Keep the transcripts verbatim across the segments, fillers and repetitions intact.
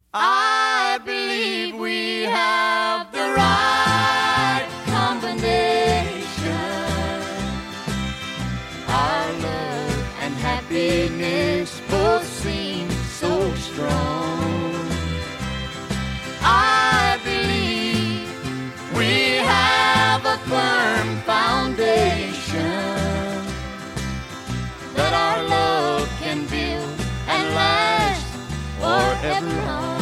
I believe we have the right combination. Our love and happiness both seem so strong. I believe we have a firm foundation that our love can build and last forever on.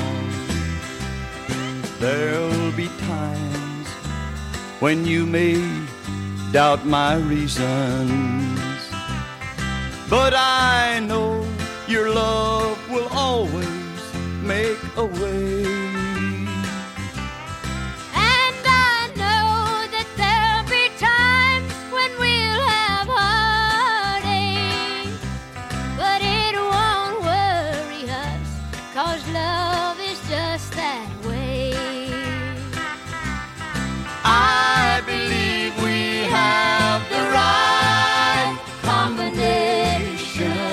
There'll be times when you may doubt my reasons, but I know your love will always make a way. And I know that there'll be times when we'll have heartache, but it won't worry us, 'cause love is just that way. I believe we have the right combination.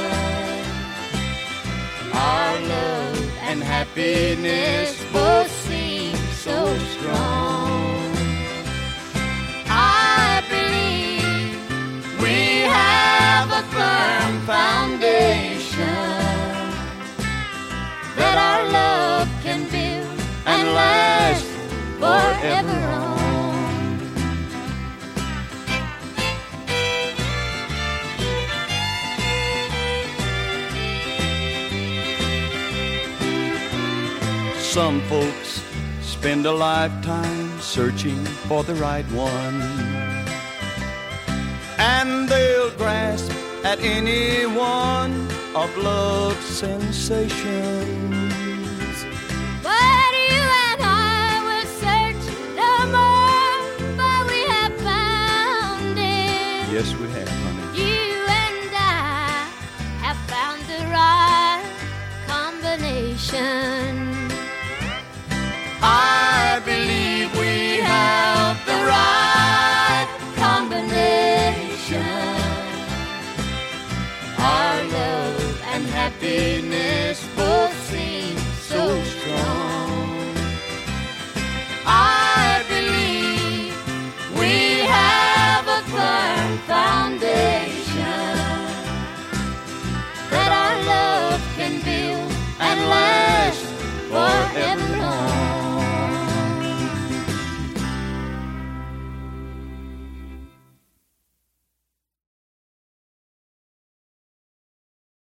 Our love and happiness both seem so strong. I believe we have a firm foundation that our love can build and last forever on. Some folks spend a lifetime searching for the right one, and they'll grasp at any one of love's sensations. But you and I will search no more, but we have found it. Yes, we have, honey. You and I have found the right combination. I believe we have the right combination. Our love and happiness both seem so strong. I believe we have a firm foundation that our love can build and last forever.